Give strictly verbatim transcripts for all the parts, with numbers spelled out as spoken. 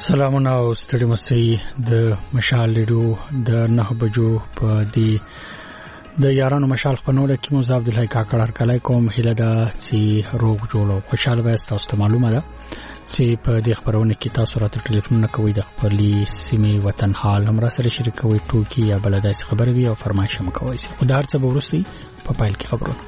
سلامونه او ستړي مسئ د مشال لیدو د نه بجو په دی د یارانو مشال خپنوله کې موسی عبدالحی کاکړ کله کوم هله دا چې روغ جوړو خوشاله وای تاسو ته معلومه ده چې په دې خبرونه کې تاسو راته ټلیفون کوي د خپلې سیمې وطن حال هم را سره شریکوي ټوکی یا بلدای خبرې وي او فرمایش هم کوي خدای څه ورسي په پایل کې خبرونه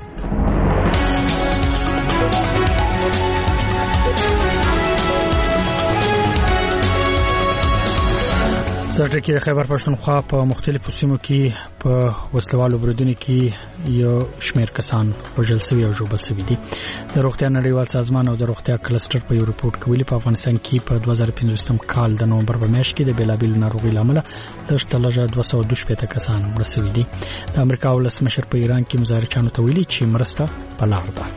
سرټ کې د خیبر پښتونخوا په مختلفو سیمو کې په وسلوالو بریدونو کې یو شمېر کسان وژل شوي او ژوبل شوي دي د روغتیا نړیوال سازمان او د روغتیا کلستر په یو ریپورت کې ویلي په افغانستان کې په دوه زره پنځه کال د نومبر په میاشت کې د بیلابیل ناروغي لامل لږترلږه دوه سوه دوه شپېته کسان مړه شوي دي د امریکا ولسمشر په ایران کې مظاهرچیانو ته ویلي چې مرسته په لار ده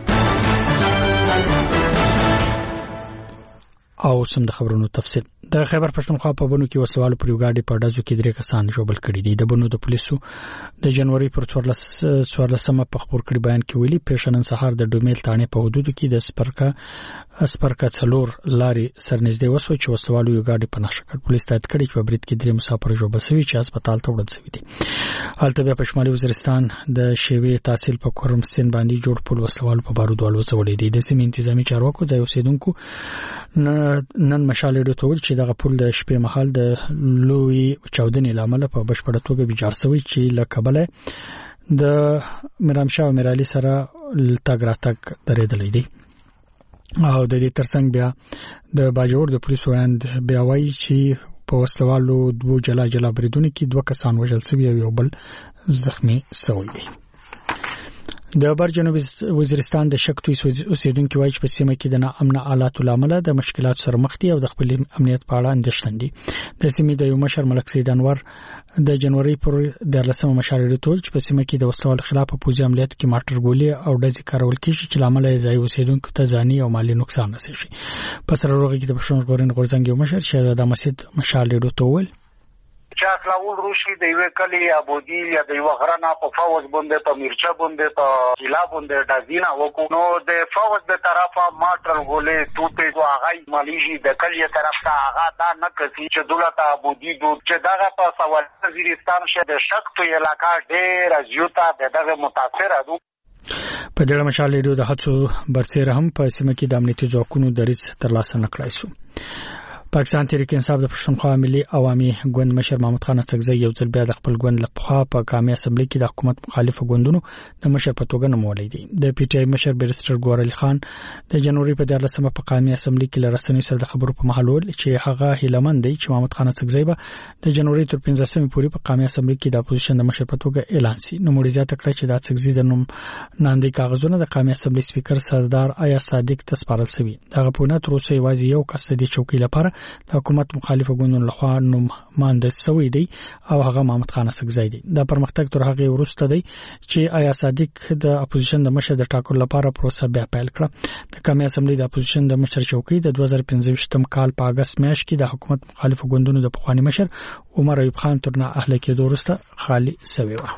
او سم د خبرونو تفصیل د خیبر پښتونخوا په بنو کې وسوالو پر یوګاډي په ډازو کې درې کسان ژوبل کړي دي د بنو د پولیسو د جنوري پر څوارلسمه په خبر کړي بیان کې ویلي پېښنن سهار د ډومیل تانه په حدود کې د سپرکا سپرکا څلور لاري سرنږدې وسو چې وسوالو یوګاډي په نقشه کړ پولیس تایید کړي چې په برید کې درې مسافر ژوبل شوي چې هسپتال ته وړل شوي دي هلته بیا په شمالي وزیرستان د شیوی تحصیل په کورم سین باندې جوړ پول وسوالو په بارود والو څولې دي د سیمې انتظامی چارواکو ځای اوسیدونکو نن مشال لیدو ته چې دغه پول د شپې مهال د لوی چاودنې لامل په بشپړه توګه ویجاړ شوی چې لکبله د مرامشاه او مرالي سره تګ راتګ درېدلې دي او د دې ترڅنګ بیا د باجوړ د پولیسو اند بیا وایي چې په وسلوالو دوه جلا جلا بریدونو کې دوه کسان وژل شوي او یو بل زخمی شوی دي د بر جنوبي وزیرستان د شکتوي اوسیدونکو وایي چې په سیمه کې د ناامن حالاتو لامل د مشکلات سره مخ دي او د خپل امنیت په اړه اندېښمن دي د سیمې د یو مشر ملک سید انور د جنوري پر درلسمه مشارې ټول چې په سیمه کې د وسلوال خلاف په پوځي عملیاتو کې ماټر ګولې او ډزې کارول کیږي چې لامل یې ځای اوسیدونکو ته ځاني او مالی نقصان رسیږي په سره روغې کې د پښتون غورن غورځنګ یو مشر شهزاده مسجد مشال لیدو ته ویل چا خلاول روشي د یو کلی ابودی یا د یو غرنا په فوز باندې په میرچا باندې په ضلع باندې د دینه وکړو نو د فوز د طرفه ماټر غولې توته او هغه مالیجی د کلی طرف ته هغه دا نه کوي چې دولت ابودی دو چې دغه په سوال وزیرستان شه د شکتو علاقہ ډېر ازیوتا دغه متاثر دي په دغه مشال لیدو د هڅو برسره هم په سیمه کې د امنیتي ځواکونو دریځ ترلاسه نکړای شو پاکستان تحریک انصاف د پښتونخوا ملي عوامي ګوند مشر محمود خان څکزی یو ځل بیا د خپل ګوند لخوا په قومي اسمبلی کې د حکومت مخالف ګوندونو د مشر په توګه نومولې دي د پی ټ آی مشر بیرستر ګور علي خان د جنوري په ديارلسمه په قومي اسمبلی کې لرسنوي سره د خبرو په محل ول چې هغه هیلمن دی چې محمود خان څکزی به د جنوري تر پنځمه پورې په قومي اسمبلی کې د اپوزیشن د مشر په توګه اعلان شي نو مړیزات کړی چې د څکزی د نوم ناندې کاغذونه د قومي اسمبلی سپیکر سردار آیا صادق ته سپارل شوی دغه په نت روسي وایي یو کس د چوکۍ لپاره د حکومت مخالف ګوندونو لخوا نوم مانده شوی دی او هغه محمود خان څکزی دی دا پرمختګ تر هغه ورسته دی چې آیا صادق د اپوزیشن د مشر د ټاکلو لپاره پروسه بیا پیل کړه د قومي اسمبلی د اپوزیشن د مشر چوکۍ د دوه زره پنځه کال په اگست میاشت کې د حکومت مخالف ګوندونو د پخوانی مشر عمر ایوب خان ترنه اهل کېدو وروسته خالی شوی و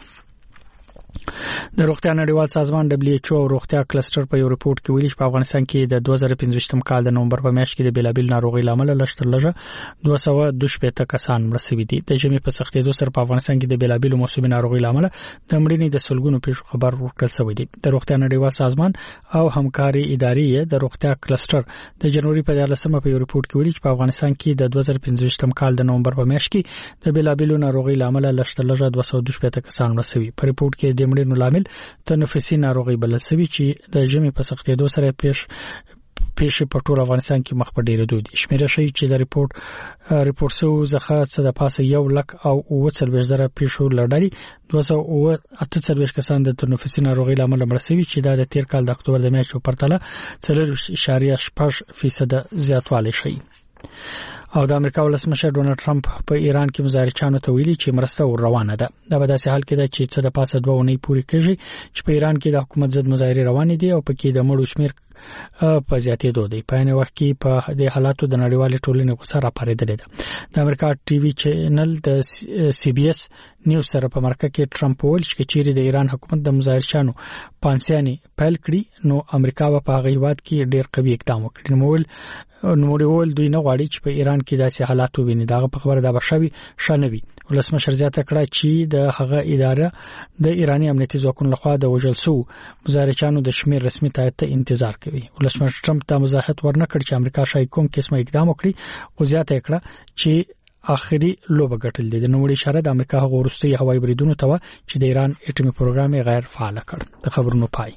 د روغتیا نړیوال سازمان دبليو ایچ او روغتیا کلستر په یو ریپورت کې ویلي چې په افغانستان کې د دوه زره پنځه کال د نومبر په میاشت کې د بیلابیل ناروغي لامل لږترلږه دوه سوه دوه شپېته کسان مړه شوي دي د ژمي په سختېدو سره په افغانستان کې د بیلابیل موسمي ناروغي لامل د مړینې د سلګونو پیښو خبر ورکړل شوی دی د روغتیا نړیوال سازمان او همکاري ادارې د روغتیا کلستر د جنوري په ديارلسمه په یو ریپورت کې ویلي چې په افغانستان کې د دوه زره پنځه کال د نومبر په میاشت کې د بیلابیل ناروغي لامل لږترلږه دوه سوه دوه شپېته کسان مړه شوي په ریپورت کې د مړینو لامل تنفسي ناروغي بلل شوی چې د ژمي په سختېدو سره پیښ پیښ په ټول افغانستان کې مخ په ډیره دوی شمیره شي چې د ریپورت ریپورت سو زخه څه د پاسه یو لک او اوه څلوېښت زره پیښو لړۍ دوه سوه اوه اته څلوېښت کسان د تنفسي ناروغي لامل مړه شوي چې د تیر کال د اکتوبر د میاشتې په پرتله څلور اعشاریه شپږ فیصد زیاتوالی شي او د امریکا ولسمشر ډونالد ټرمپ په ایران کې مظاهرچیانو ته ویلي چې مرسته ور روانه ده دا په داسې حال کې ده چې څه د پاسه دوه اونۍ پورې کېږي چې په ایران کې د حکومت ضد مظاهرې روانې دي او پکې د مړو شمیر په زیاتېدو دی په یو وخت کې په دې حالاتو د نړیوال ټولنې غوسه راپارېدلې ده د امریکا ټي وي چینل د سی بي اس نیوز سره په مرکه کې ټرمپ وویل چې چیرې د ایران حکومت د مظاهرچیانو پانسیاني پیل کړي نو امریکا په هغه هیواد کې ډېر قوي اقدام وکړي نو نوموړي وویل دوی نه غواړي چې په ایران کې داسې حالات وویني. دا په خبره دا بشوي شنوي. ولسمشر زیاته کړه چې د هغه اداره د ایرانی امنیتي ځواکونو لخوا د وژل شو مظاهرچیانو د شمیر رسمي تایید ته انتظار کوي. ولسمشر ټرمپ دا مزاحمت ورنکړ چې امریکا شاید کوم قسمه اقدام وکړي، خو زیاته کړه چې اخري لوبه ګټل دي. د نوموړي اشاره د امریکا هغه وروستي هوایي بریدونو ته و چې د ایران اټومي پروګرام غیر فعال کړ. د خبرونو پای.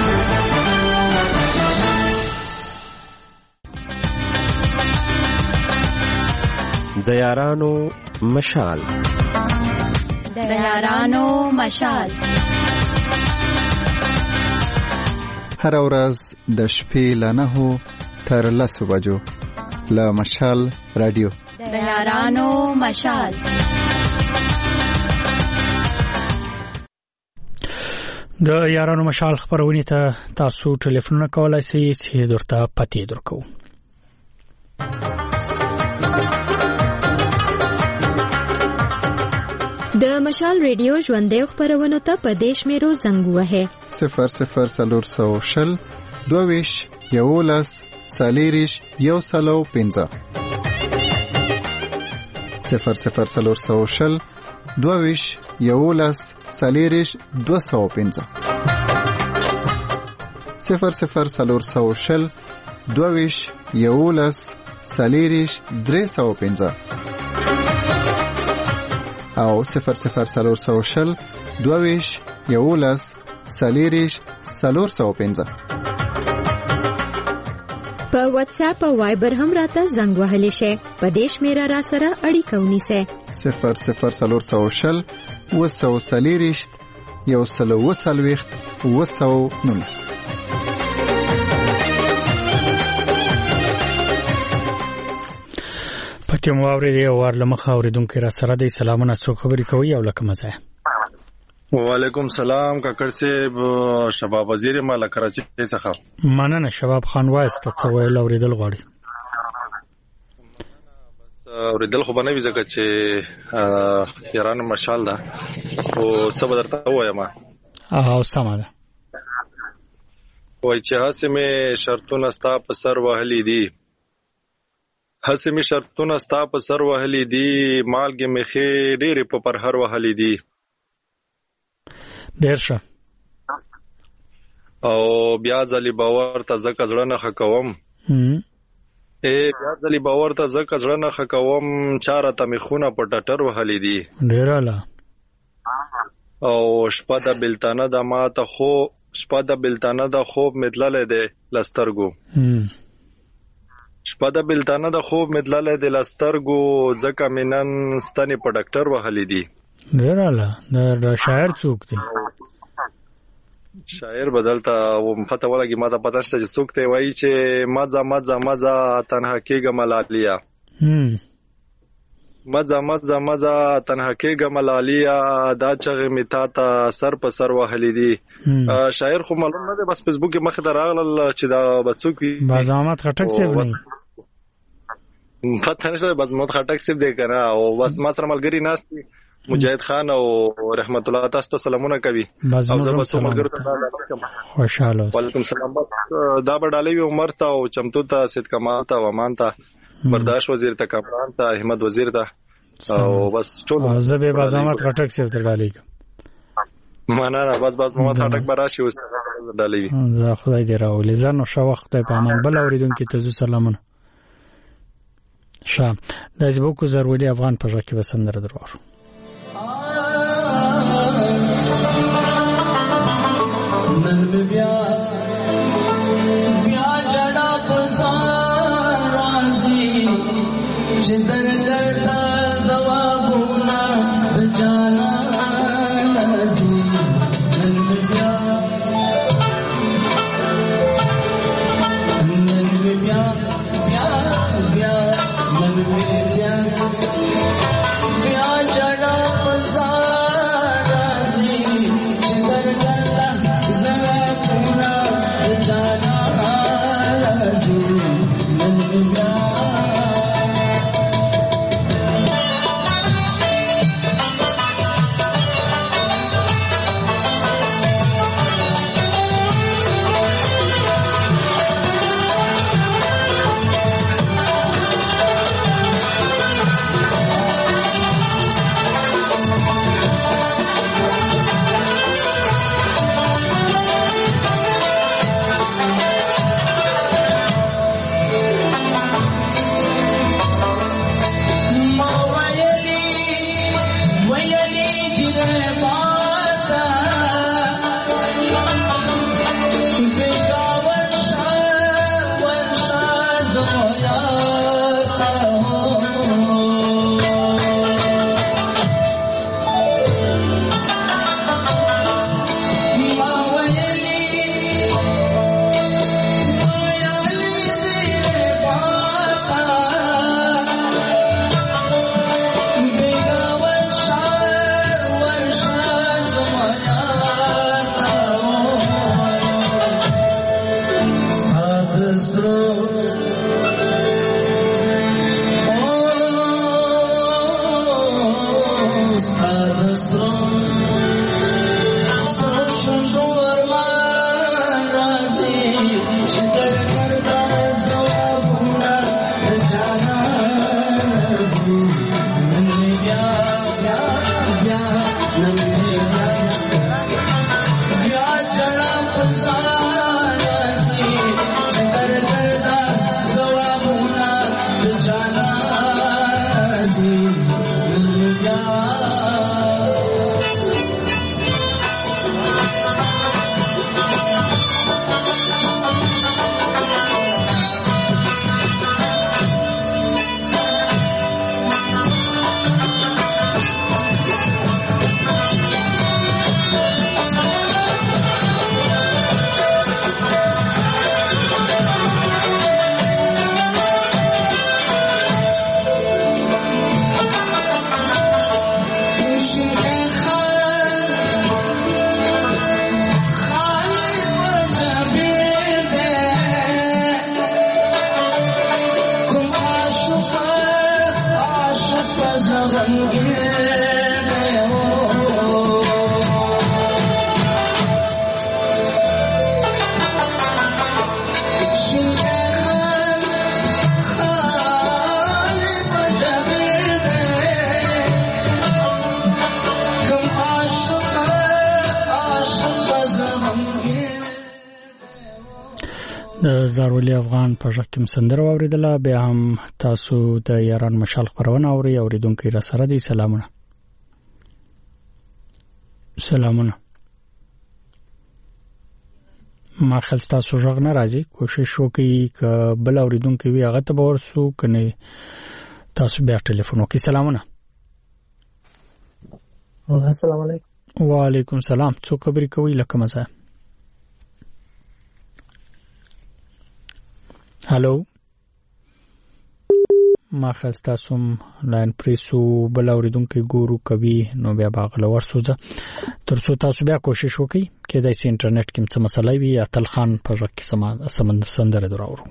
د یارانو مشال د یارانو مشال هر ورځ د شپې له نهو تر لسو بجو له مشال رادیو. د یارانو مشال. د یارانو مشال خبرونه ته تاسو ټلیفون کولای شئ چې درته پته درکو. د مشال ریډیو ژوندې خبرونه ته په دیش میرو زنګ وهه صفر صفر سلور سو شل دویش یولس سالیریش یو سلو پنځه صفر صفر سلور سو شل دویش یولس سالیریش دو سو پنځه صفر صفر سلور سو شل دویش یولس سالیریش درې سو پنځه او صفر صفر سلور سو شل دویش یولس سالیریش سلور سو پنځه. په واتس اپ او وایبر هم راته زنګ وهلی شي. په دیش میرا را سره اړیکه ونیسه صفر صفر سلور سو شل وسو سالیریش یو سلو وسلويخت وسو نونس. پته مو اورېدې او ورلمخه اوریدونکو را سره د سلامونه څو خبرې کوي او لکه مزه. وعلیکم سلام کاکړ صاحب، شباب وزیر مال کراچي څخه. مننه شباب خان وایست څه ویل اوریدل غواړي. اوریدل خو بنوي ځکه چې یاران مشال ده او څه بدرته وایم. او سم ده. وای چې هڅه مې شرطونه ستا په سر وهلي دي هڅه مې شرطونه ستا په سر وهلي دي مالګې مې خې ډېرې په پرهر وهلي دي. ډېر ښه. او بیا ځلې باور ته ځکه زړه نه ښه کوم ای بیا ځلې باور ته ځکه زړه نه ښه کوم چاره ته مې خونه په ټټر وهلي دي. ډېر اعلی. او شپه د بلتانه د ماته خو شپه د بلتانه د خوب متللې ده لسترګو شپه د بلتانه د خوب متللې ده لسترګو ځکه مینن ستنې په ډاکټر وهلي دي. ډېر اعلی. دا شاعر څوک دی؟ شاعر بدلته او پته ولګي ما ته پته شته چې څوک ته وایي چې مزه مزه مزه تنها کېږم لالیا مزه مزه مزه تنها کېږم لالیا دا چغې می تا ته سر په سر وهلي دي. شاعر خو معلوم نه دی، بس فیسبوک کې مخ ته راغلل چې دا بڅوک بازامت خټک سی نه پته نشته، بس مت خټک سی دی کنه. او بس ما سره ملګری ناست مجاهد خان او رحمت الله تاسو ته سلامونه کوي او زه به څومره خوشاله. وعلیکم سلام. دا بډالوی عمر ته او چمتو ته سید کمال ته ومان ته برداشت وزیر ته کامران ته احمد وزیر ته او بس ټول زه به بازامت غټک سیو تر ډالې معنا نه بس بس محمد غټک براشي اوس ډالې. زه خدای دې راولې زنه شو وخت په امان بل اوریدونکو ته سلامونه. شام د فیسبوک زرولي افغان په ژبه کې وسندره درو. نن بیا بیا جڑا پزار راضی چې درګړا جوابونه جانا نازي. نن بیا نن بیا بیا بیا نن بیا بیا جڑا پزار راضی چې درګړا زارولي افغان په ژکم سندره اوریدله. بیا هم تاسو د یاران مشال خبرونه اوري اوریدونکو را سره دي. سلامونه سلامونه ما خلص تاسو ژغ نه راځي. کوشش وکړئ ک بل اوریدونکو وي هغه ته ورسو کنه تاسو بیا ټلیفون وکړئ. سلامونه. السلام علیکم. وعلیکم السلام. څو خبرې کوي لکه مزه. هالو ما خستا سوم لاین پریسو بل اوریدونکو ګورو کوي نو بیا باغله ورسوځه ترڅو تاسو بیا کوشش وکړئ کېدای شي انټرنیټ کې څه مسله وي یا تل خان په ژغ کې سم سمند سندره دراورو.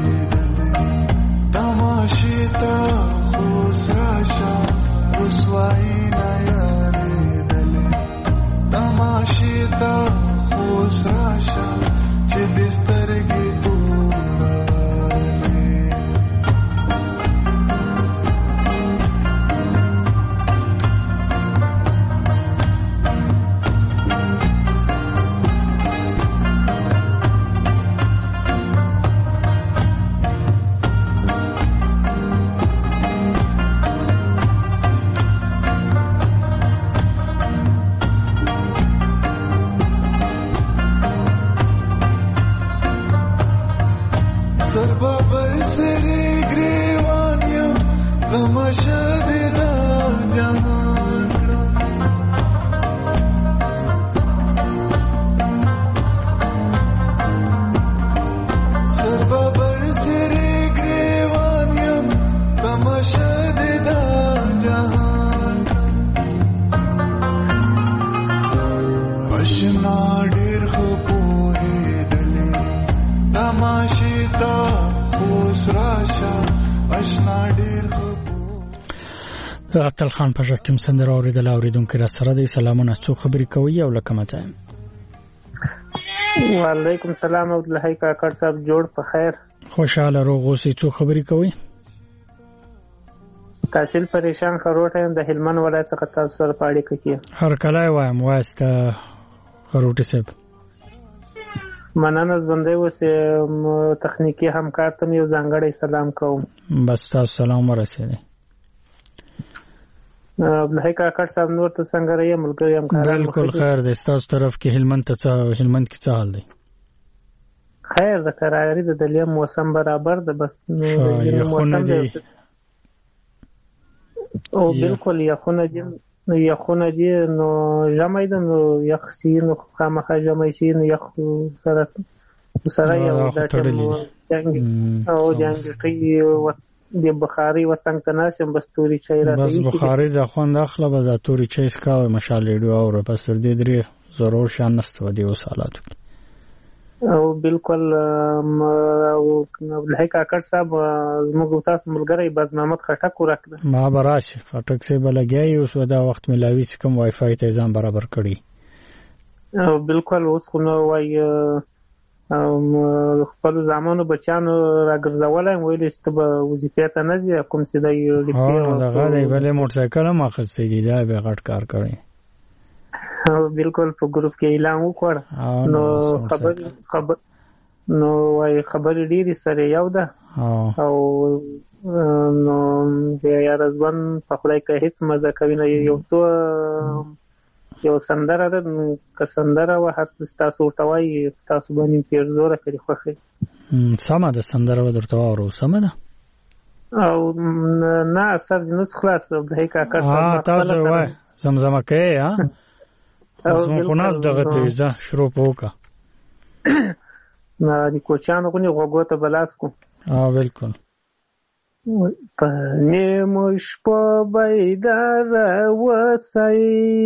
Ruswa تماشا دې دا جهان سربا برسری گریوان یم تماشا دې دا جهان اشنا ډیر خو پوهېدلې تماشې ته خوش راشه اشنا ډیر خو عبدال خان په شکم سندره اوریدل اوریدونکو را سره د سلامونه څو خبرې کوي او لکه مته وعلیکم السلام عبدالحی کاکړ صاحب جوړ په خیر خوشاله روغ اوسې څو خبرې کوي کاشل پریشان خروټه د هلمند ولایت څخه تاسو سره پاړې کوي هر کله وایم واسطه خروټه صاحب مننه زبندې وسه تخنیکی همکار ته یو ځانګړی سلام کوم بس تاسو سلام ورسېږي عبدالحی کاکړ صاحب نور ته څنګه راي ملګری هم کار بالکل خیر دی تاسو طرف کې هلمند ته هلمند کې څه حال دی خیر د کراري د دلیم موسم برابر ده بس نو موسم دی او بالکل یخونه دي یخونه دي نو جمع ده نو یخ سي نو خامخا جمع سي نو یخ سره سره یو د ټیم او جنګي د بخاری وسنګ تناسم بس توري چای راځي بس بخاری ځخوند اخله به ز توري چای سکاو مشالې ډو او بس ور دې درې ضرور شان نست ودی وسالات او بالکل او عبدالحی کاکړ صاحب زموږ تاسو ملګری باز محمد خټک ورکړه ما براش خټک سي بلګي اوس ودا وخت ملاوي کوم وای فای ته ځان برابر کړی او بالکل اوس خو نو وای خپل زمانو بچانو راګرځولای ویل چې به وظیفه ته نه ځي کوم چې د لیکي او دغه دی بلې موټر سایکل ما خسته دي دا به غټ کار کوي بالکل په ګروپ کې اعلان وکړ نو خبر خبر نو وايي خبر ډیری سره یو ده او نو بیا رضوان په خلای کې هیڅ مزه کوي نه یو تو یو سندره ده که سندره و هر څه تاسو ورتوي تاسو باندې پیرزوره کړی خوخه سمه ده سندره و درته ورو سمه ده او نه اثر نس خلاص د هیڅ کار ها تاسو وای زمزمه کوي ها اوس مو ناز دغه تیزه شروع وکړه نه د کوچانو غونې غوګو ته بلاس کو ها بالکل په نیمو شپو بیدار وسای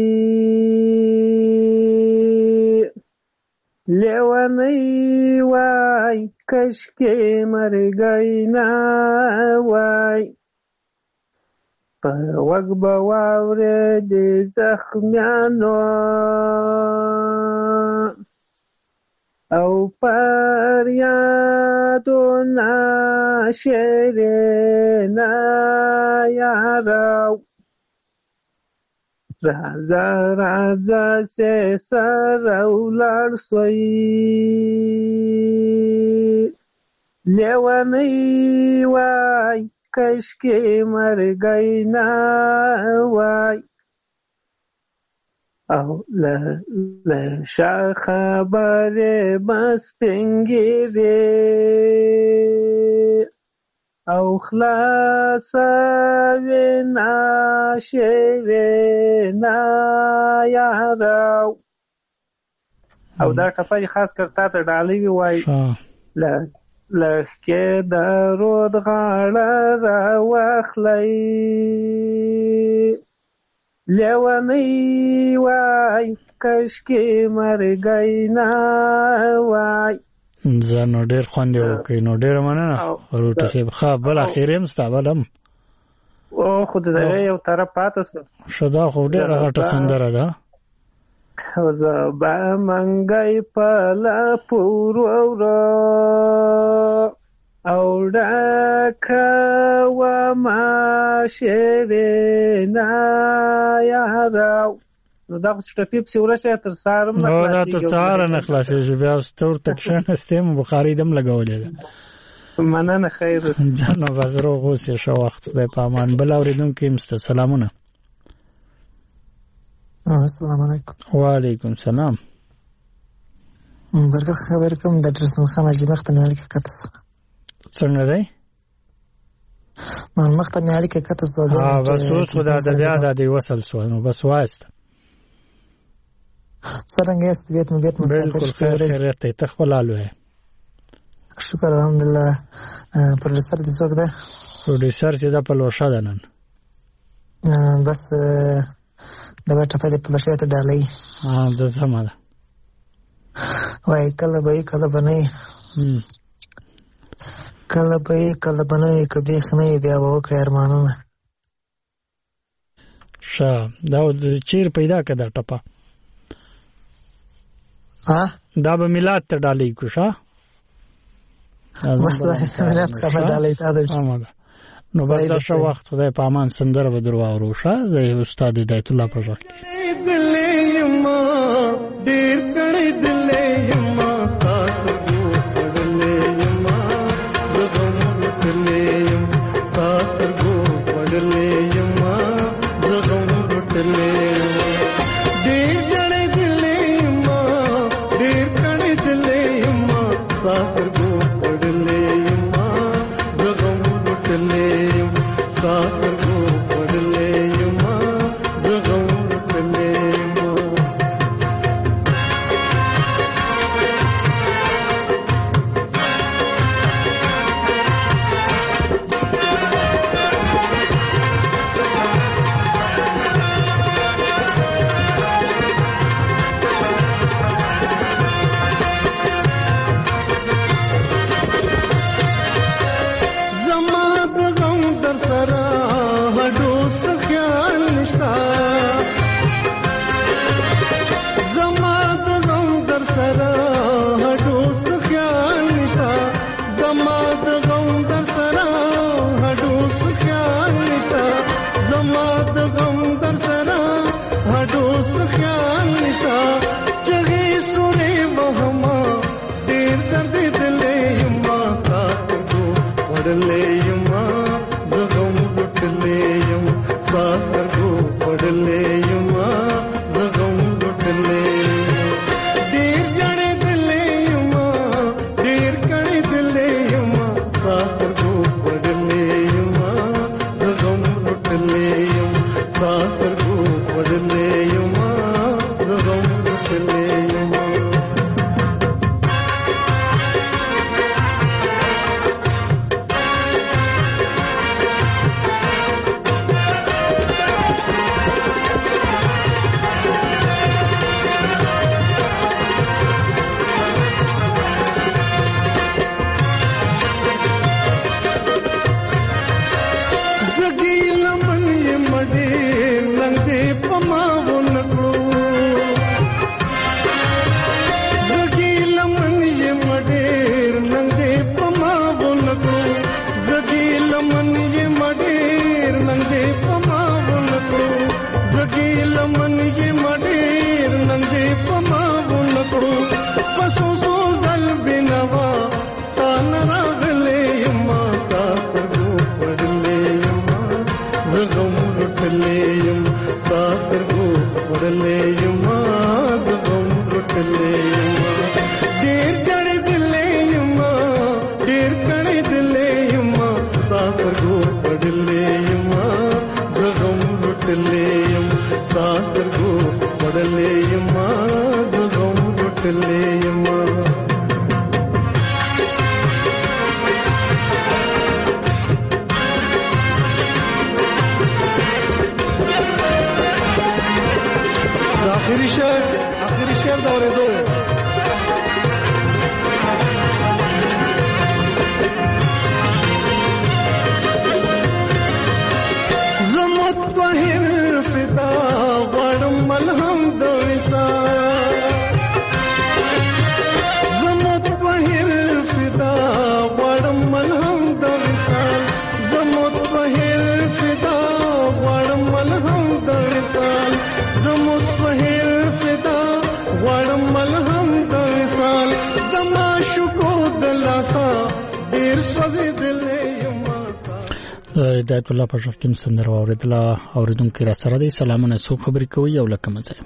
لیوانی وای کشکې مرګی نه وای په وګ به واورې د زخمیانو او پر یادونه شیرینه یارو رازه رازه سې سره ولاړ سوی لیونی وای کشکې مرګی نه وای او له له شا خبرې بس پنګېږي او خلاصوي ناشوي یارو او دا ټپه خاص کر تا ته ډالۍ وای له لکه د رود غاړه راواخلئ لیونی وای کشکې مرګی نه وای زه نو ډېر خوند یې وکړي نو ډېره مننه روټي صاحب ښه بل اخر یم ستا بل هم او خو د دغه یو طرف پاته شو ښه دا خو ډېره غټه سندره ده زه به منګی په لاپو وروړو او ډکه ومه شیرینه یارو نو دا خو ټپې پسې ورشه تر سهار هم نه خلاصېږي دا تر سهاره نه خلاصېږي بیا اوس ته ورته کښېناستې م بخاري دم لګولې ده مننه خیر ځان نو بس روغ اوسې ښه وخت خدای په امان بل اورېدونکي یم سته سلامونه السلام علیکم وعلیکم سلام برګر خبر کوم د ډرس مخه ماجی مخته نه لیکه کته څنګه دی مخته مې اړیکه کته سو ها بس اوس خدا د بیا د دی وصل سو نو بس وایست څنګه است بیت مې بیت مسافر خیر خیرت ته تخولالو ہے شکر الحمدلله پروډوسر دې څوک ده پروډوسر چې دا په لوشه ده نن بس دا ټپه دې په لوشه ته ډالۍ ها زه سم ده وای کله به کله بنئ کله به کله بنئ کبي خنه بیا وکړ ارمانونه ښه دا چیر پیدا کړه ټپه ها دا به میلاد ته ډالۍ کو ښه مسله میلاد ته ډالۍ تا ده نو بس شو وخت خدای په امان سندره به درو وروشه د استاد هدایت الله په ځخ ډیر کړي دلې یما تاسو پړلې یما زغم وټلې یم تاسو پړلې یما زغم وټلې ډیر کړي دلې یما ډیر کړي دلې یما تاسو پړلې یما زغم وټلې یم تاسو پړلې یما زغم وټلې هدایت الله په شکم سندره اوریدل اوریدونکو را سره دي سلامونه سو خبرې کوي او لکه مزه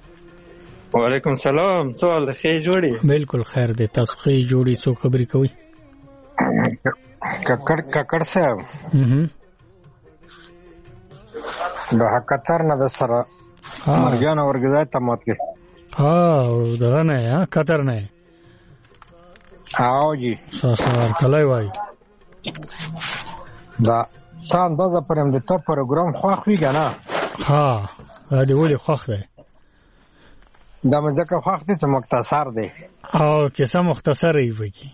وعلیکم سلام سوال خې جوړي بالکل خیر دي تاسو خې جوړي سو خبرې کوي ککړ ککړ صاحب د حقتر نه د سره مرګان ورګزای ته مات کې ها دغه نه یا قطر نه او جی سخر کله وای دا سان دغه پرم د ټاپ پروګرام خو خوې کنه ها دا دی ولې خوښ دی دا مځکه خوښ دي چې مختصر دی او کیسه مختصر ای وکی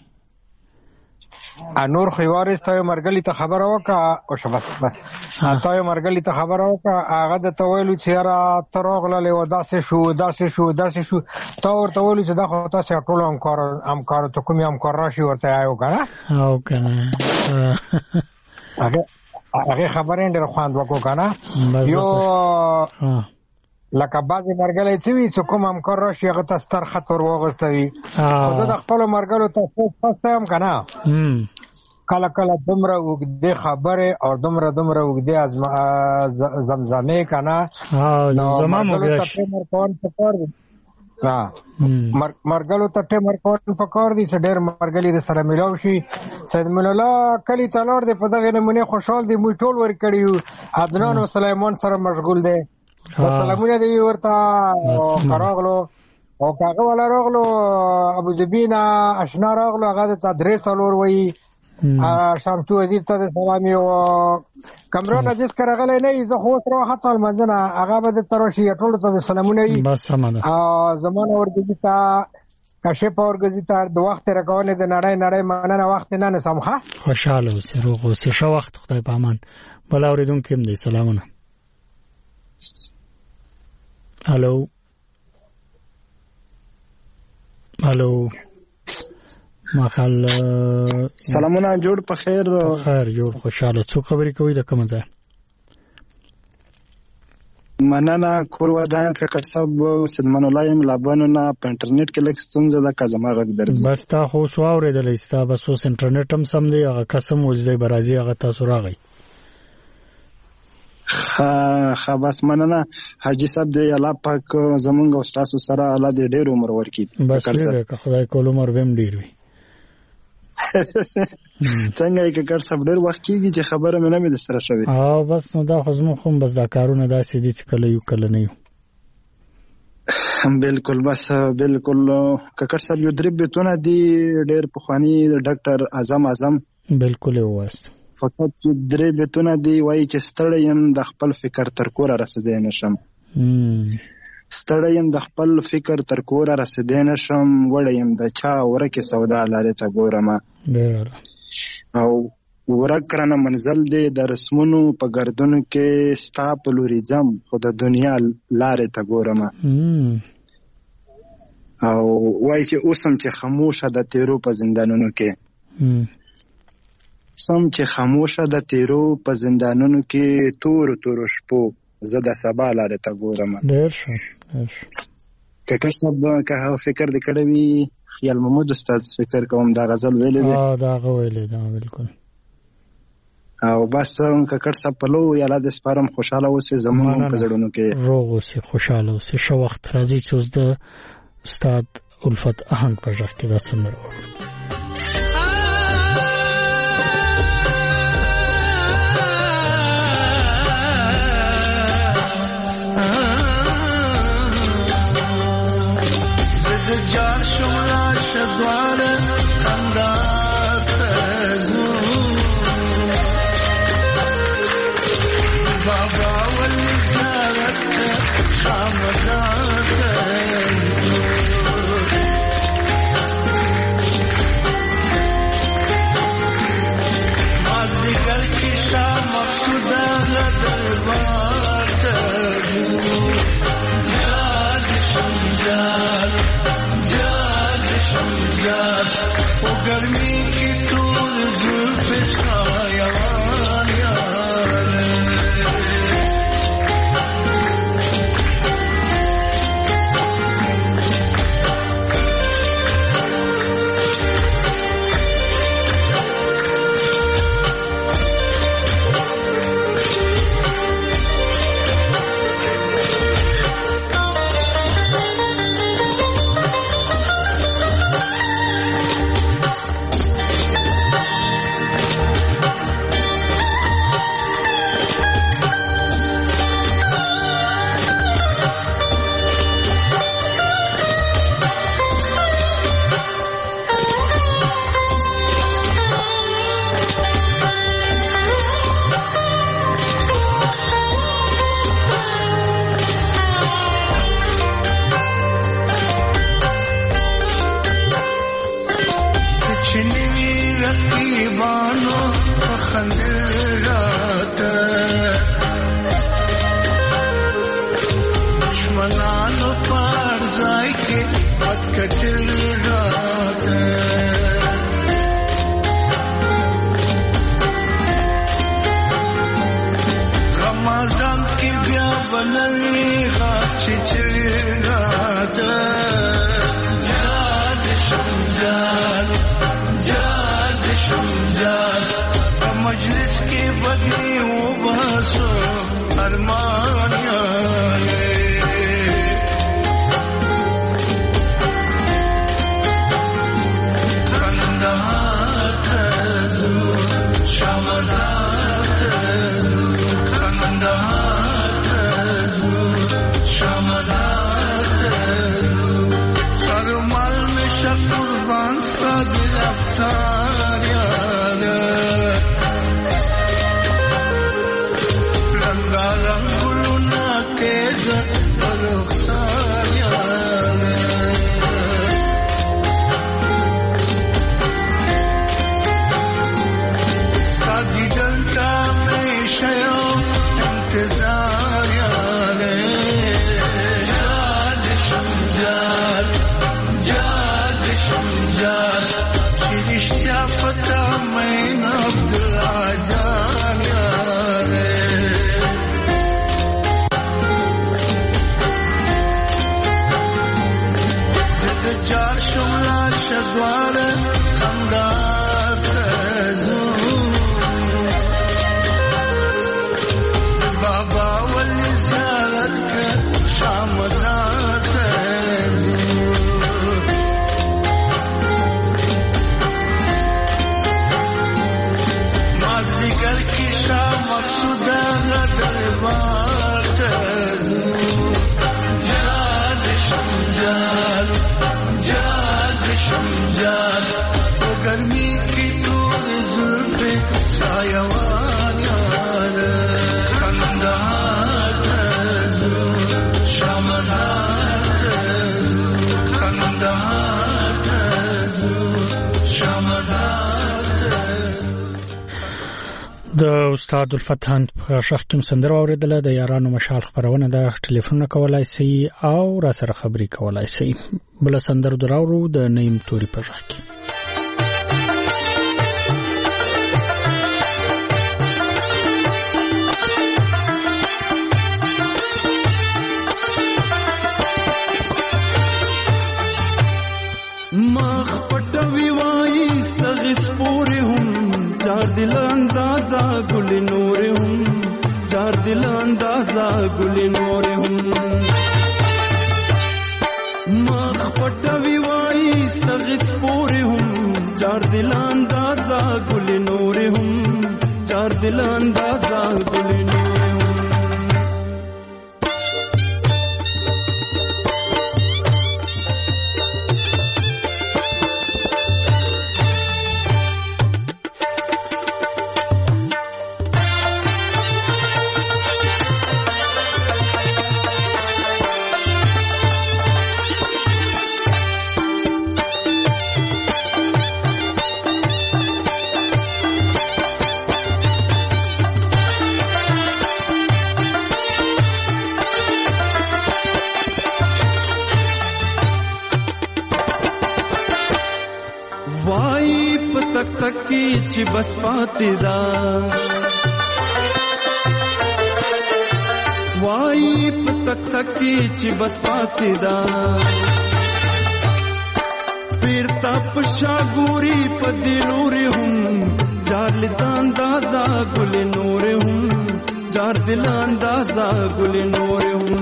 انور خيوارس ته مرګلی ته خبر وکا او شبس بس ته مرګلی ته خبر وکا هغه د تویلو چې را تروغله و داسې شو داسې شو داسې شو تا ورته ویل چې دا خو تاسو ټول همکار همکار ته کوم همکار راشي ورته آیو کنه او کنه هغه هغه خبرې ډېر خواند وکړو کنه یو لکه بعضې مرګلی چې وي چې کوم همکار راشي هغه ته ستر خط ور واغوستوي خو زه د خپلو مرګلو ته څوک خوسته یم که نه کله کله دومره اوږدې خبرې او دومره دومره اوږدې زمزمې که نه مرګلو ته ټیم ورکول پکار دي مرګلو ته ټیم ورکول پکار دي چې ډېر مرګلي د سره میلاو شي سید منالله کلي ته لاړ دی په دغې نمونې خوشحال دی موږ ټول ورکړي یو عدنان و سلیمان سره مشغول دی سلامونه دی ورته راغلو او کاغه والا راغلو ابو ظبینا اشنا راغلو هغه د تدریس څلور وی شامتو وزیر ته سلام یو کمران جس کرغله نه زه خو سره حتی منځنه هغه به ترشي ټول ته سلامونه وي بس سمانه زمونه ورګی تا کاشف ورګی تا د وخت رکونه د نړۍ نړۍ ماننه وخت نه نه سمخه خوشاله اوسه روغ اوسه شو وخت خدای په امان بل اوریدونکو هم دی سلامونه هلو هلو مخال سلامونه جوړ په خیر خیر جوړ خوشاله څو خبرې کوي د کوم ځای مننه کور ودان که کټ صاحب سلمان الله یم لابانو نه په انټرنیټ کې لکه څنګه دا کزما غږ درځي بس تا خو سو اورېدل استا بس اوس انټرنیټ هم سم دی هغه قسم وځي برازي هغه تاسو راغی خا بس مننه حاجی صاحب دی الله پاک زمونږ او تاسو سره الله دې ډېر عمر ورکړي بس دې که خدای کول عمر ویم ډېر وي څنګه یې کړ صاحب ډېر وخت کېږي چې خبره مې نه مې د سره شوې ها بس نو دا خو زموږ هم بس دا کارونه داسې دي چې کله یو کله نه یو بالکل بس بالکل ککړ صاحب یو درې بیتونه دي ډېر پخوانی ډاکټر اعظم اعظم بالکل واست فقط چې درې بیتونه دی وایي چې ستړی یم د خپل فکر تر کوره رسېدی نشم ستړی یم د خپل فکر تر کوره رسېدی نشم وړی یم د چا ورکې سودا لارې ته ګورمه او ورک رانه منزل دی د رسمونو په ګردونو کې ستا په لوري ځم خو د دنیا لارې ته ګورمه او وایي چې اوس هم چې خاموشه د تیرو په زندانونو کې سم چې خاموشه د تیرو په زندانونو کې تورو تورو شپو زه د سبا لارې ته ګورم ډېر ښه ککړ صاحب که هغه فکر دې کړی وي خیال محمود استاد فکر کوم دا غزل ویلی دی دا هغه ویلی دا بالکل او بس ککړ صاحب په لو یاله د سپارم خوشحاله اوسې زموږ په زړونو کې روغ اوسې خوشحاله اوسې ښه وخت راځي چې اوس د استاد الفت اهنګ په غږ کې دا سندره واورو के पथ का चल रात रमजान की ब्या बनली गाछ चल रात जाद शमजान जाद शमजान मजलिस के बदले वो बहसो अरमान कंदहार तजू शमजान तजू कंदहार तजू शमजान तजू सरमाल में शकुरबान सा गिरफ्तार यार د استاد الفتحان په شخص کې سندره اوریدله د یارانو مشال خبرونه د ټلیفون کولای سي او را سره خبري کولای سي بل سندره دراورو د نیم توري په شخص کې مخ پټوي وای استغس پورې هم چار دل اندازا ګل نور هم چار دل اندازا ګل نور هم مخ پټوي وای استغس پورې هم چار دل اندازا ګل نور هم چار دل اندازا ګل نور تکی چې بس پاتې دا وای په تک تکی چې بس پاتې دا پیر تپ شاګوري په دلور هم جار لدا اندازا ګل نور هم جار دل اندازا ګل نور هم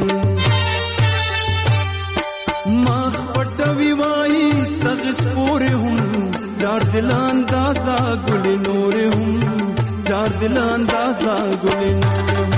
مخ پټوي وای استغس پورې هم جار دل اندازا ګل نور هم جار دل اندازا ګل نور هم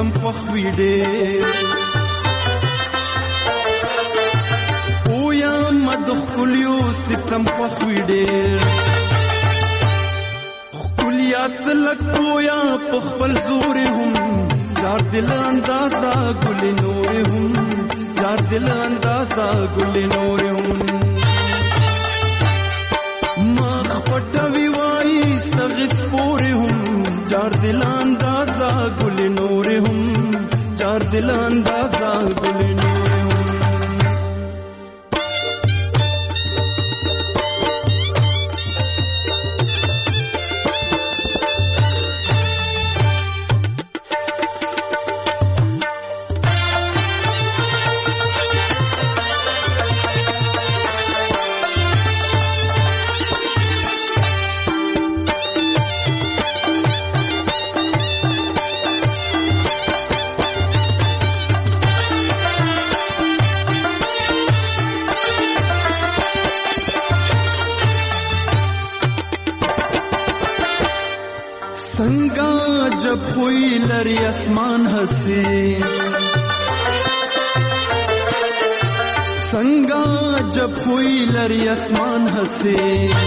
ستم خوخوي ډېر او یا مدخ کلیو ستم خوخوي ډېر خلیات لکو یا پخپل زور هم یار دل اندازا گل نور هم یار دل اندازا گل نور هم مخ پټوي وای استغس پور هم یار دل اندازا گل نور هم یار دل اندازا گل نور هم जब हुई लरी आसमान हंसे संगा जब हुई लरी आसमान हंसे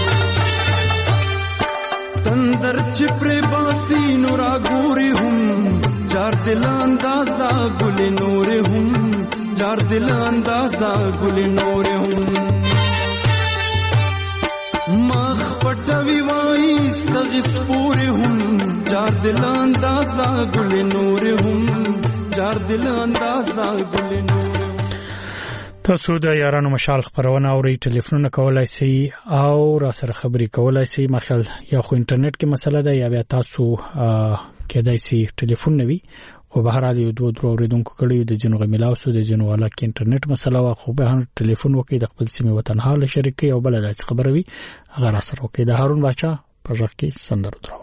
तंदर चिपरे बासी नूरा गोरे हम जार दिल अंदाजा गुल नूरे हम जार दिल अंदाजा गुल नूरे हम मख पटवी वाई सगिस पूरे हम जार दिल अंदाजा गुल नूर هم जार दिल अंदाजा गुल नूर تاسو د یارانو مشال خبرونه اوري ټلیفونونه کولای شي او را سره خبري کولای شي مخال یا خو انټرنیټ کې مسله ده یا بیا تاسو کېدای شي ټلیفون نوي خو به هر حال یو دوه درو اوریدونکو کړي د جنوب ملاو سو د جنوب والا کې انټرنیټ مسله وا خو به ټلیفون وکي د خپل سیمه وطن حال شریکي او بل د خبروي هغه را سره وکي د هارون بچا په ځکه کې سندرو درو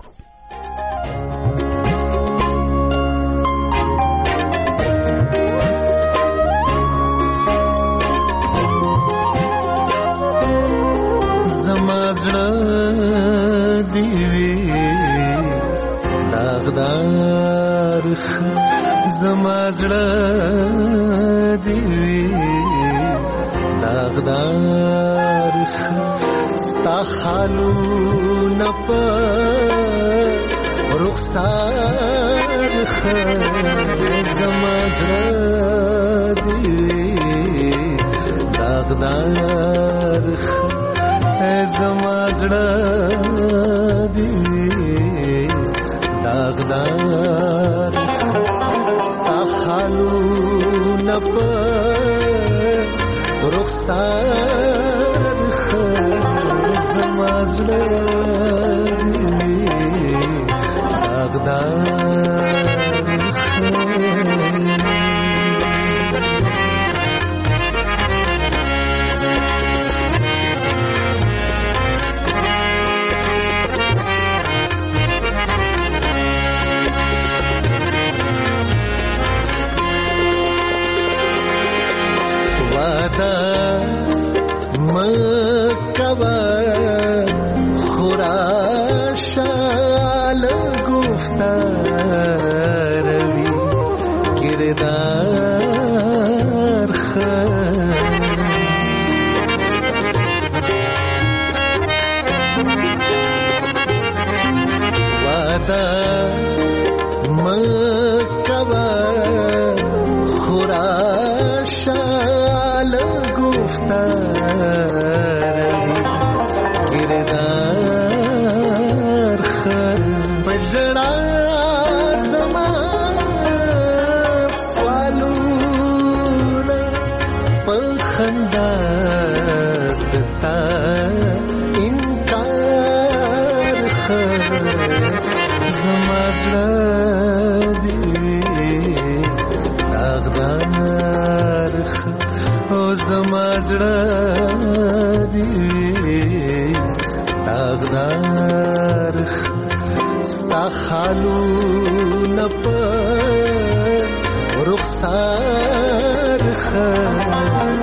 زمازړه دیوی داغدار زمازړه دیوی داغدار ستا خالو نپ رخسار زمازړه دیوی داغدار زمازړه دی داغدار ستا خالو نپ رخسار زمازړه دی داغدار مکوا خوراشال گفتاروی کردار خان وعدا مکوا خوراشال گفتاروی کردار خان بجڑا زمان سوالونا پخندار دتا انکار خان زمازړه دی داغدار او زمازړه دی داغدار ستا خالو نپ رخسار خان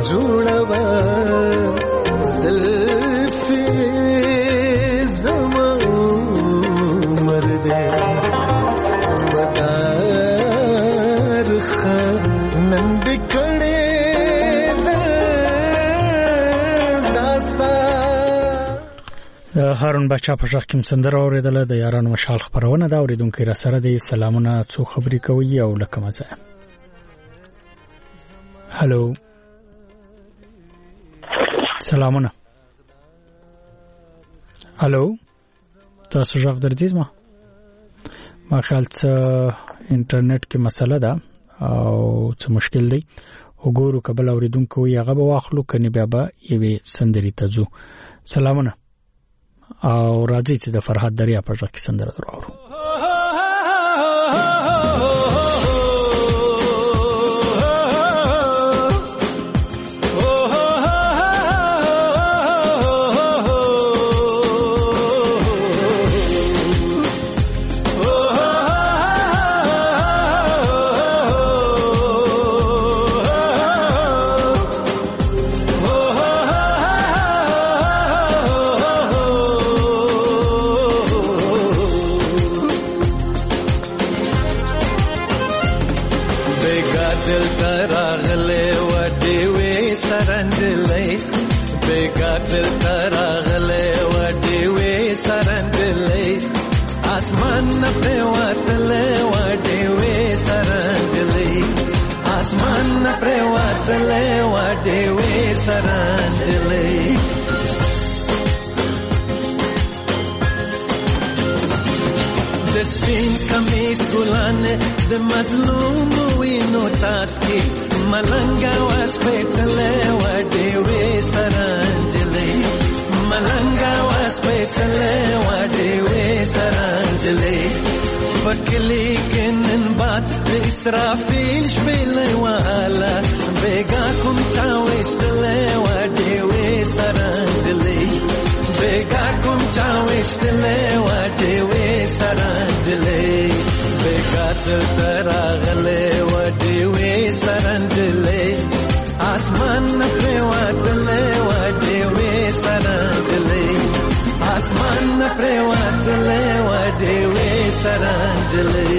جوړوا زلفي زما مرد بدار خنند کړي هارون بچا په شخ کې سندره اوریدله د یارانو مشال خبرونه دا اوریدونکو را سره د سلامونه څو خبرې کوي او لکه مزه هالو سلامونه هالو تاسو ژغ درځي ما ما خیال څه انټرنیټ کې مسله ده او څه مشکل دی وګورو قبل اوریدونکو یې هغه به واخلو کني بیا به یوې سندري ته ځو سلامونه او راځي چې د فرحات دریا په ځکه سندره درو Desfin kamis gulane de mazlum wino tatski malanga was petale wa dewe saranjali malanga was petale wa dewe saranjali fakli kenen bat israfil shbile wala bega kum chawistale wa dewe saranjali bega kum chawistale wa dewe saranjali begat taragale wa dewe saranjali asman pe watale wa dewe saranjali asman pe watale wa dewe saranjali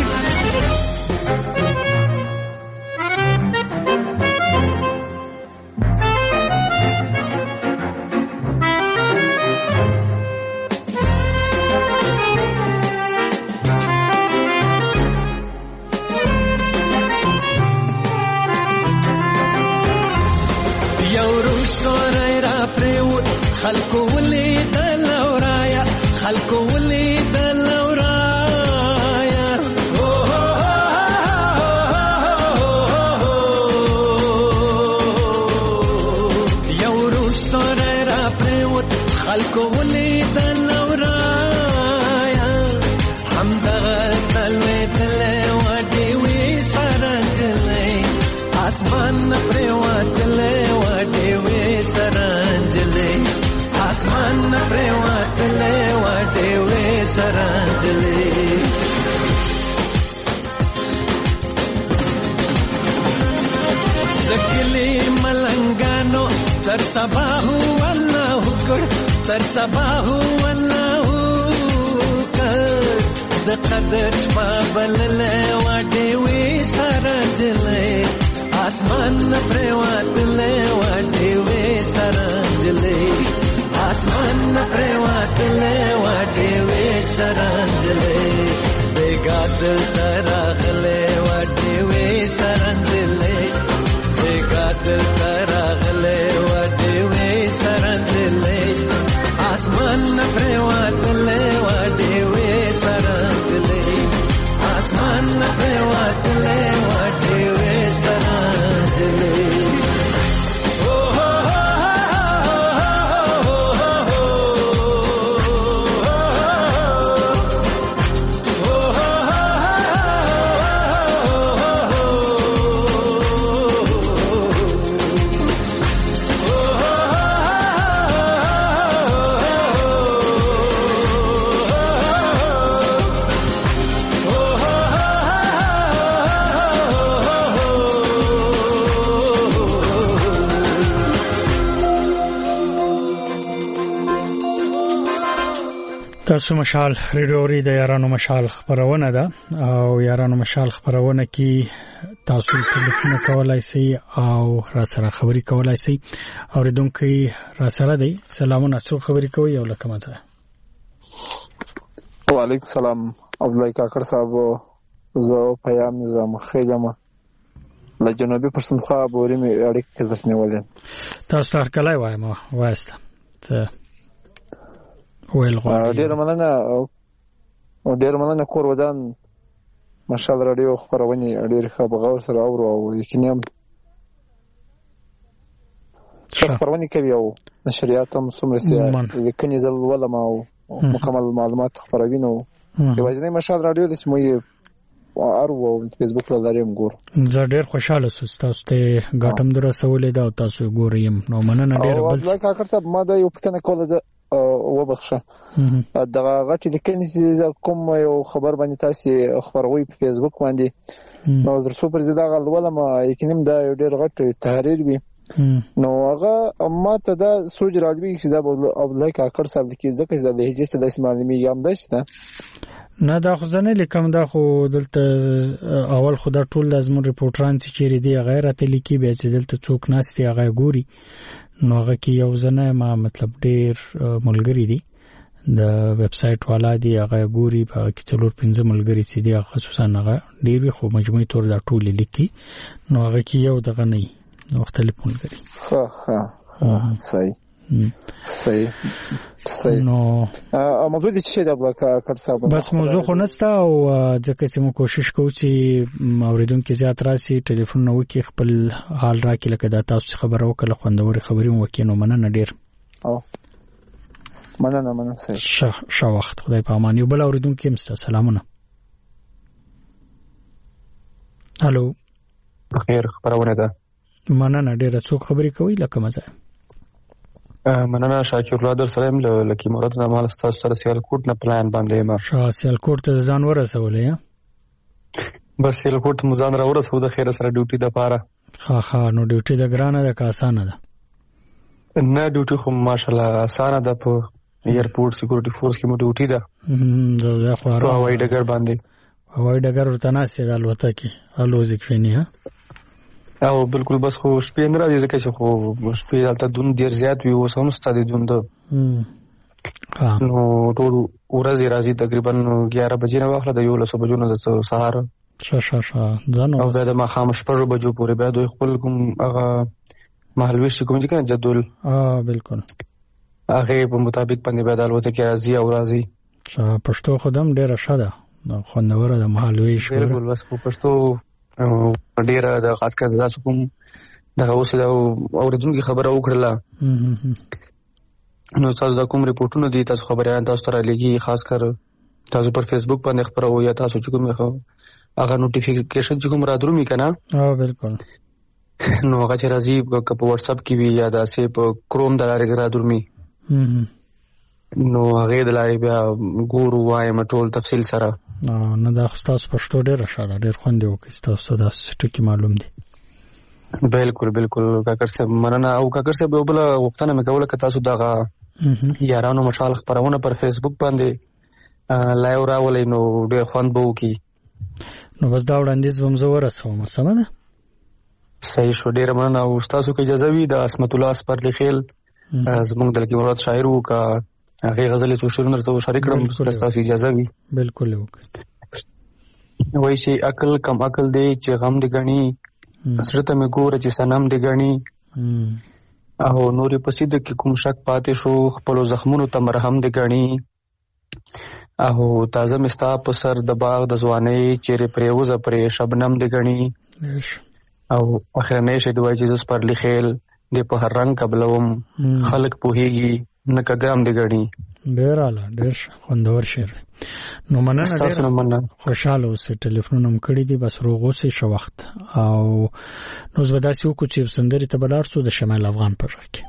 خلقو ولید لورایا خلقو ولید لورایا یو روش سره را پریوت خلقو ولید لورایا همدغه تلوی تلوی وډی وی سرنجلی اسمان پریوت تلوی وډی وی سرنجلی asman prewatale wadewe saranjali dakli malangano tar sabahu wallahu kar tar sabahu wallahu kar da qadar babalale wadewe saranjali asman prewatale wadewe saranjali asman prewatale wa dewe saranjale begat taragale wa dewe saranjale begat taragale wa dewe saranjale asman prewatale wa dewe saranjale asman prewatale wa dewe saranjale تاسو مشال ریډیو د یارانو مشال خبرونه ده او یارانو مشال خبرونه کې تاسو ټلیفون کولای شئ او را سره خبري کولای شئ اوریدونکو را سره دی سلامونه څو خبري کوي او لکه مزه وعلیکم السلام عبدالله کاکړ صاحب زه پیام نظام خیلم له جنوبي پښتونخوا بوري مې اړیکې درنیولې تاسو تر کله وایم واسطه ته ویل غواړم ډیر مننه او ډیر مننه کور ودان مشال رادیو خبرونه ډیر ښه بغاور سره اورو او یقیني خبرونه کوي او نشریات هم څومره سي لیکنې زل ولا ما مکمل معلومات خبروي نو یوازې مشال رادیو د سموي ارو فیسبوک لاریم ګور زه ډیر خوشاله سوم تاسو ته غټم درسولې دا تاسو ګوریم نو مننه ډیر بل څه کاکړ صاحب ما دا یو پټنه کوله و بخښه دا غټي لیکنې کوم یو خبر باندې تاسو خبروي په فیسبوک باندې نو در سوپر زیاده غل ولا ما یقینم دا ډیر غټ تحریر وي نو هغه ما ته دا سوچ راځي چې دا عبدالله کاکړ صاحب کې ځکه چې د لهجې څخه د اسماني یام دشته نه دا خو ځنه لیکم دا خو دلته اول خدا ټول د ازمن ریپورټران چې چیرې دی غیر ته لیکي به چې دلته څوک ناس دی هغه ګوري نو هغه کې یو ځنه ما مطلب ډیر ملګری دي د ویب سټ والا دی هغه ګوري په کې څلور پنځه ملګری چې دی خصوصا هغه ډیر خو مجموعي تور دا ټول لیکي نو هغه کې یو دغه نه مختلف ملګری ها ها صحیح صحیح صحیح نو موضوع دې چې دا کاکړ صاحب بس موضوع خو نستا او ځکه چې موږ کوشش کوو چې اوریدونکو زیات راسي ټلیفون نو کې خپل حال راکې لکه دا تاسو خبرو کله خوندوري خبري مو کې نو مننه ډیر او مننه مننه صحیح شو وخت خدای په امان یو بل اوریدونکو هم سلامونه الو بخیر خبرونه ده مننه ډیر څوک خبري کوي لکه مزه مننه شاکر الله در سلام لکه مراد زمال تاسو سره سیالکوټ نه پلان باندې ما شاه سیالکوټ ته ځان ورسولې بس سیالکوټ مو ځان را ورسو د خیر سره ډیوټي د پاره ها ها نو ډیوټي د ګرانه د کاسانه ده نه ډیوټي خو ماشالله اسانه ده په ایرپورټ سکیورټي فورس کې مو ډیوټي ده دا خو راو هوایي ډګر باندې هوایي ډګر ورته ناسې د الوته کې الوزي کړنی ها او بالکل بس خو شپې نه راځي ځکه چې خو شپې دلته دون ډیر زیات وي اوس هم ستاسو دون ده نو ټول ورځ راځي تقریبا اګیاره بجې نه واخله د یو لسو بجو نه د سهار شه شه شه ځنو او د ماخام شپږ بجو پورې بیا دوی خپل کوم هغه محلوي کوم چې کنه جدول اه بالکل هغه په مطابق باندې بیا دالوته کې راځي او راځي شه پښتو خدام ډیر شاده نو خوندوره د محلوي شو بالکل بس په پښتو او ډیره د خاص کر تاسو کوم دغه اوس دا اوریدونکو خبره وکړه نو تاسو د کوم ریپورتونو دي تاسو خبره تاسو ته لګي خاص کر تاسو پر فیسبوک باندې خبرو یا تاسو چې کوم هغه نوټیفیکیشن چې کوم را درومي کنه او بالکل نو هغه چې راځي په واتس اپ کې وی یا داسې په کروم د لارې را درومي نو هغه د لارې بیا ګورو وایم ټول تفصیل سره نه دا تاسو پښتو ډیر شاده ډیر خوند یو کې تاسو دا ټکی معلوم دي بالکل بالکل کاکړ صاحب مننه او کاکړ صاحب بل وختونه مې کوله ک تاسو دغه یارانو مشال خبرونه پر فیسبوک باندې لایو راولې نو ډیر خوند بو کی نو بس دا وړاندیز هم زه ورسوم سم ده صحیح شو ډیر مننه او تاسو کې اجازه وي د اسمت الله اسپرلی خیل زموږ د مراد شاعر وو کا هغه غزل تو شروع نرته شریک کړم تاسو اجازه وي بالکل وکړه وای شي عقل کم عقل دی چې غم دی غني سرته مې ګوره چې سنم دی غني او نورې پسید کې کوم شک پاتې شو خپل زخمونو ته مرهم دی غني او تازه مستا په سر د باغ د ځواني چیرې پریوز پرې شبنم دی غني او اخرنه شي دوی چې زس پر لخیل د په هر رنگ قبلوم خلق پوهیږي نکه ګرام دی غړي ډیر اعلی ډیر خوندور شعر نو مننه ډیر خوشاله اوسه ټلیفون هم کړی دی بس روغ اوسه شو وخت او نو زبداسي وکړو چې سندري ته بلار سو د شمال افغان پر راکې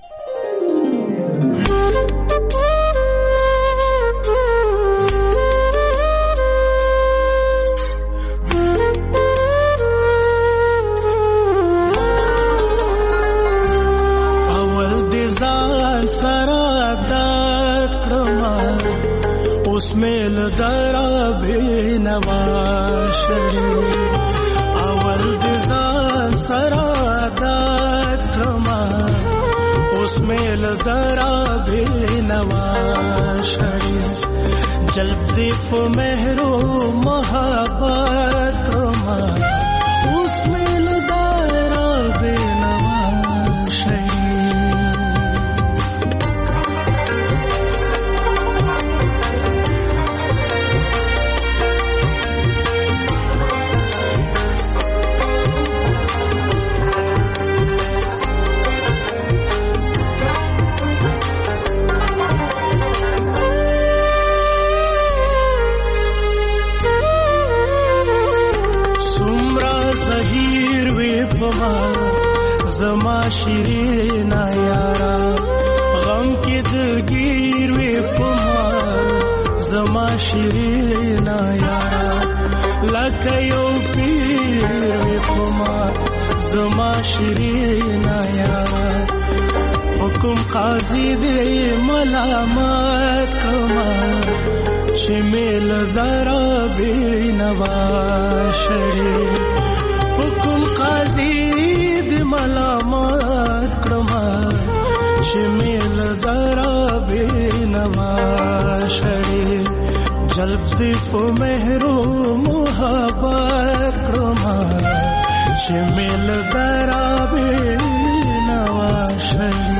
دارا بینوا شړې اول د ځان سره عادت کړم اوس مې له دارا بینوا شړې جلب دې په مهرو محبت کړم اوس مې له دارا بینوا شړې زما شیرینا یارا غم کې دلګیر وې پما زما شیرینا یارا لکه یو پیر وې پما زما شیرینا یارا حکم قاضي دې ملامت کما چې مل درا بینوا شړې حکم قاضي ملامت کړما چې مل درا بینوا شړې جلب دې په مهرو محبت کړما چې مل درا بینوا شړې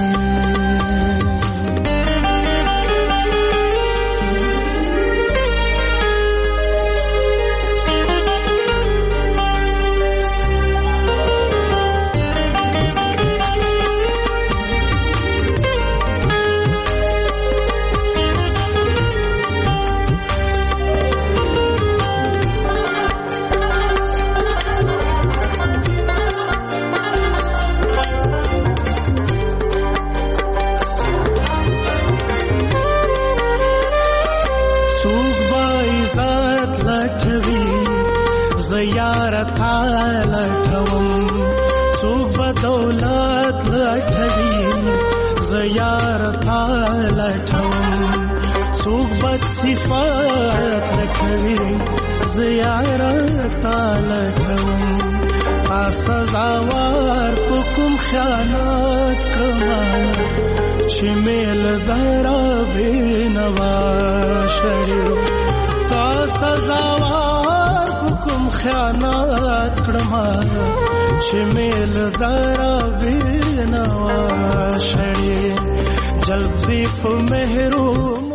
صفات لکوي زیارت لټوم تاسو زاوار په کوم خیانت کما چې مل درا بینوا شړې تاسو زاوار په کوم خیانت کما چې مل درا بینوا شړې جلب دې په مهرو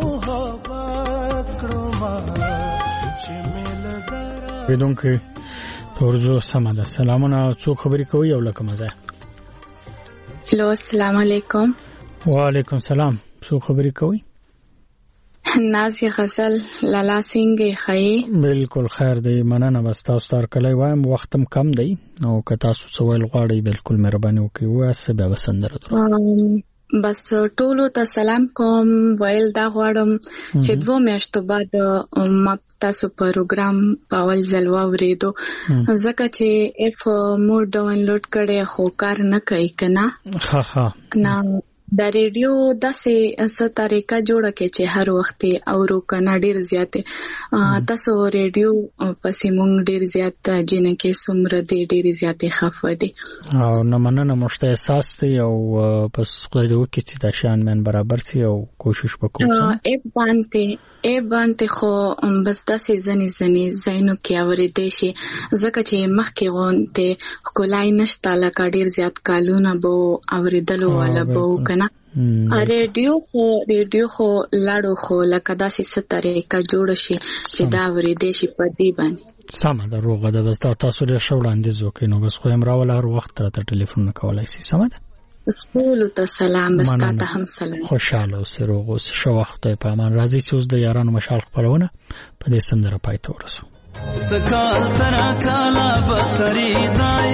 ودونکو تورجو سماده سلامونه څو خبرې کوي او لکه مزه هلو السلام علیکم وعلیکم سلام څو خبرې کوي نازي غزل لالا سنگ خی بالکل خیر دی مننه بس تاسو تر کله وایم وختم کم دی نو که تاسو څه ویل غواړئ بالکل مهرباني وکړئ واسه به وسندره درو بس ټولو ته سلام کوم ویل دا غواړم چې دوه میاشتو بعد ما تاسو پروګرام په اول ځل واوریدو ځکه چې اف مور ډاونلوډ کړي خو کار نه کوي کنه ها ها نه د ریډیو داسې څه طریقه جوړه کې چې هر وخت اورو کنه ډیر زیاته تاسو ریډیو پسې مونږ ډیر زیات جنې کې سمره دی ډیر زیاته خفه دي او نه مننه مشته احساس دی او پس خدای دې وکړي چې د شان من برابر سي او کوشش وکړو ای باندې ای باندې خو بس داسې ځنی ځنی زینو کې اورېدې شي ځکه چې مخکې غونته کولای نشته لکه ډیر زیات کالونه بو اورېدلو والا بو کنه ریډیو خو ریډیو خو لاړو خو لکه داسې ستاره کا جوړ شي چې دا ورېدې شي په دې باندې سمه ده روغه ده بس تاسو لري شو وړاندې زوکې نو بس خو هم راول هر وخت راته ټلیفون کولای شي سمه ده ټول ته سلام بس تاسو هم سلام خوشاله اوسئ روغ اوسئ شو وخت په امان راځي چې اوس د یارانو مشال خبرونه په دې سندره پای ته ورسو سکال ترا کالا بتری دای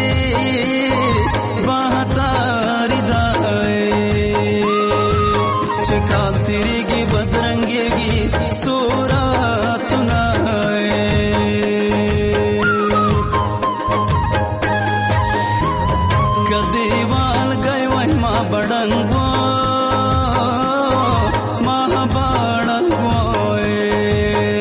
بہتاری دای چکال تیری کی بدرنگی صورت نای کدیوال گئے وای ما بڑنگو ما بڑنگو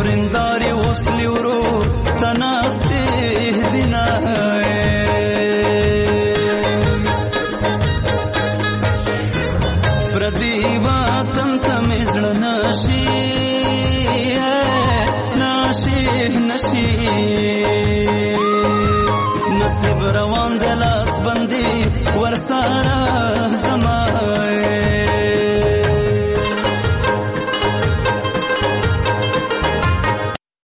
ورنداري وصلي ورو تناستي ديناي پردیبا تم تمزړ نشي نشي نشي نصیب روان د لاس بندي ورساره